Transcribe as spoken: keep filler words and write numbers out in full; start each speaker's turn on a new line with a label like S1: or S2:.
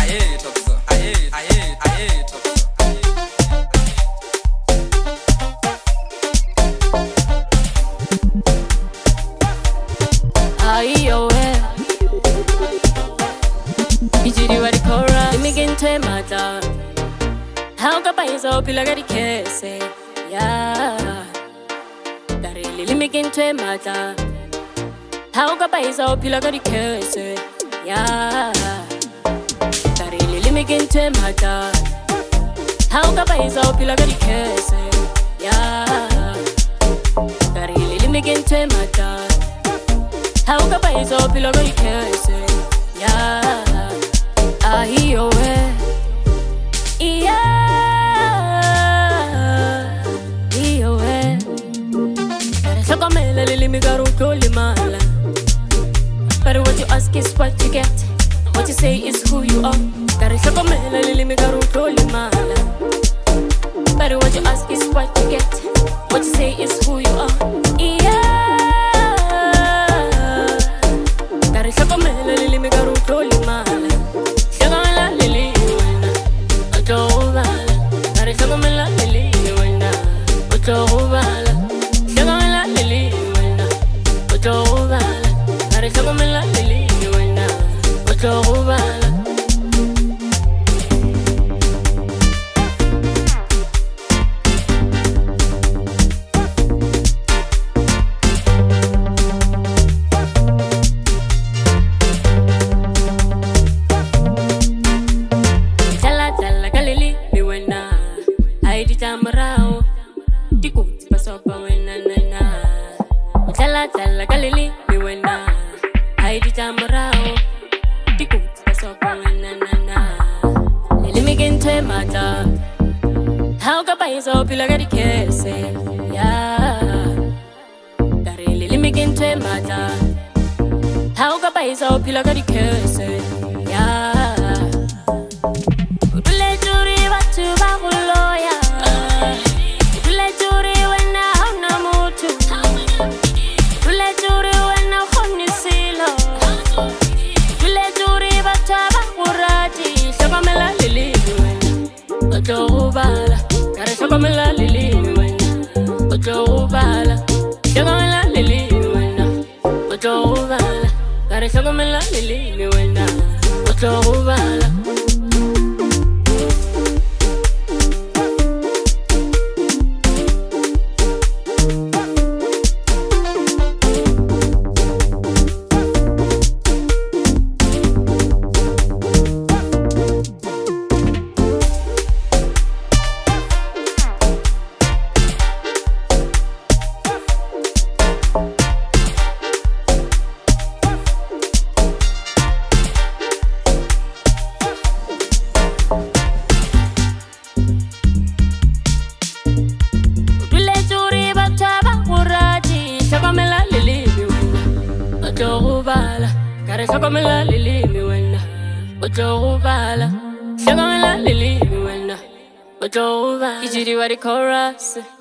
S1: aye, Topso, aye, aye, aye, Topso.
S2: Ayo, eh. Ijiri wari kora, imiginte mata. How ka paiso pilagari kese, yeah. Darili limiginte mata. How ka paiso pilagari kese, yeah. Darili limiginte mata. How ka paiso pilagari kese, yeah. Darili limiginte mata. How ka paiso pilagari kese, yeah. Ayo, eh. Yeah. Sokomela lili migaru toli mala. But what you ask is what you get. What you say is who you are. Dari sokomela lili migaru toli mala. But what you ask is what you get. What you say is who you are. Yeah. Dari sokomela lili migaru toli mala. Sokomela lili wena. Ojo bala. Dari sokomela lili wena. Ojo bala. Sokomela lili wena, ojo bala. Chala chala kalili mi wena, aidi tamarao, diku pasopa wena na na. Chala chala kalili mi wena. Aidi tamarao, diku pasopa wena na na. Lili miginte mata. How ka paiso pilagari kese, yeah. Dari lili miginte mata. How ka paiso pilagari kese, yeah. Udule juri watu baguloya. Udule juri wena hauna mutu. Udule juri wena khoni silo. Udule juri bata bagurati. Sokomela lili wena, ojo bala. Kare sokomela lili wena, ojo bala. Sokomela lili wena, ojo bala. Kare sokomela lili wena, ojo bala. Kare sokomela lili mi wena, ojo bala. Sokomela lili mi wena, ojo bala. Ijiri wari chorus.